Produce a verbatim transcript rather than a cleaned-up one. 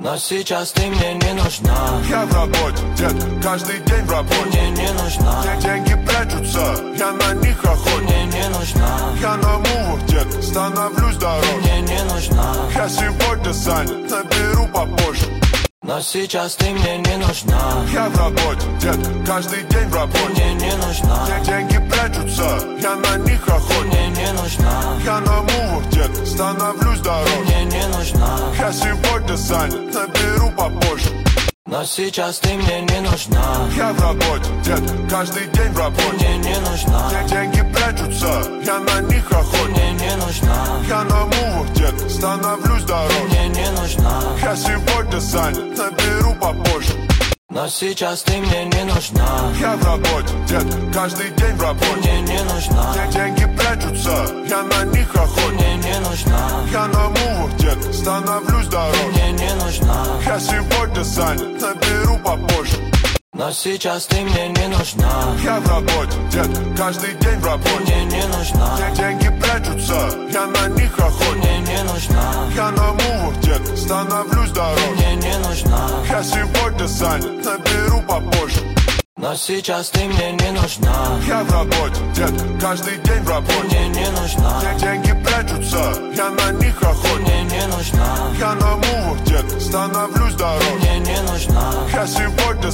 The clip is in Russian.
Но сейчас ты мне не нужна. Я в работе, детка, каждый день в работе. Мне не нужна. Деньги прячутся, я на них охотник. Мне не нужна. Я на мувах, детка, становлюсь дороже. Мне не нужна. Я сегодня занят, наберу попозже. Но сейчас ты мне не нужна. Я в работе, детка, каждый день в работе. Мне не нужна. Деньги прячутся, я на них охотник. Мне не нужна. Я на мувах, детка, становлюсь дороже. Мне не нужна. Я сегодня занят, наберу попозже. Но сейчас ты мне не нужна. Я в работе, детка, каждый день в работе. Мне не нужна. Деньги прячутся, я на них охотник. Мне не нужна. Я на мувах, детка, становлюсь дороже. Мне не нужна. Я сегодня занят, наберу попозже. Но сейчас ты мне не нужна. Я в работе, детка, каждый день в работе. Мне не нужна. Деньги прячутся, я на них охотник. Мне не нужна. Я на мувах, детка, становлюсь дороже. Мне не нужна. Я сегодня занят, наберу попозже. Но сейчас ты мне не нужна. Я в работе, детка, каждый день в работе. Мне не нужна. Деньги прячутся, я на них охотник. Мне не нужна. Я на мувах, детка, становлюсь дороже. Мне не нужна. Я сегодня занят, наберу попозже. Но сейчас ты мне не нужна. Я в работе, детка, каждый день в работе. Мне не нужна. Деньги прячутся, я на них охотник. Мне не нужна. Я на мувах, детка, становлюсь дороже. Мне не нужна. Я сегодня